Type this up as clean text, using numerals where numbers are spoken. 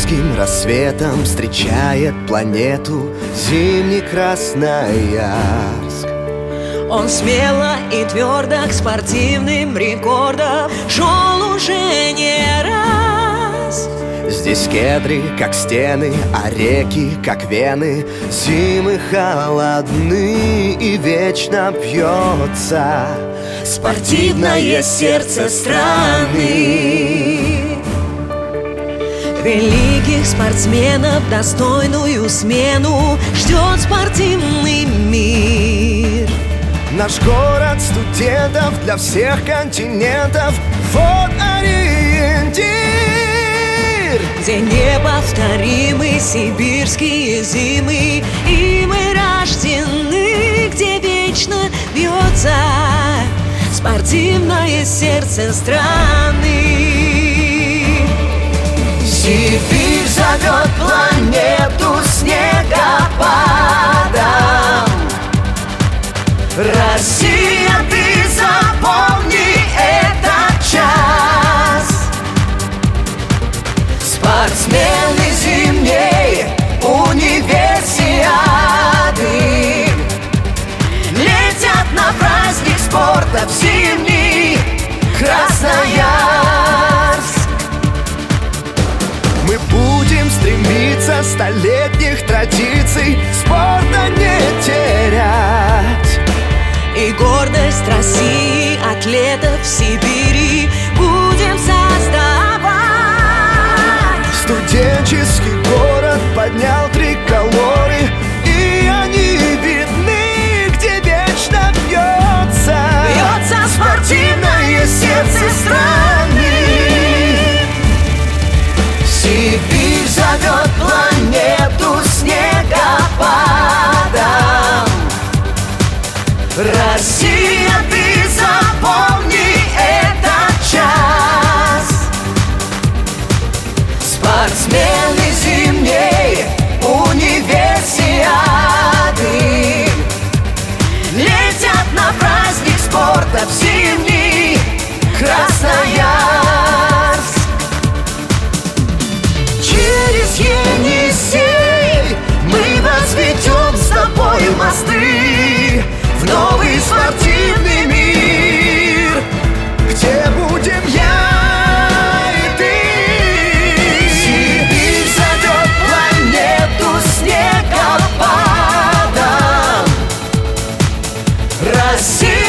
сибирским рассветом встречает планету зимний Красноярск. Он смело и твердо к спортивным рекордам шел уже не раз. Здесь кедры, как стены, а реки, как вены. Зимы холодны и вечно бьется спортивное сердце страны. Великих спортсменов достойную смену ждет спортивный мир. Наш город студентов для всех континентов, вот ориентир. Где неповторимы сибирские зимы, и мы рождены, где вечно бьется спортивное сердце страны. Сибирь зовет планету снегопадом. Россия, ты запомни этот час. Спортсмены зимней универсиады летят на праздник спорта в зимний Красноярск. Мы будем стремиться столетних традиций спорта не терять. И гордость России, атлетов Сибири будем создавать. Студенческий город поднял триколоры, и они видны, где вечно бьется спортивное сердце страны. Сибирь зовет планету снегопадом. Россия, ты запомни этот час. Спортсмены зимней универсиады летят на праздник спорта в зимний Красноярск. Через Енисей мы возведем с тобой мосты в новый спортивный мир, где будем я и ты. Сибирь зовет планету снегопадом. Россия,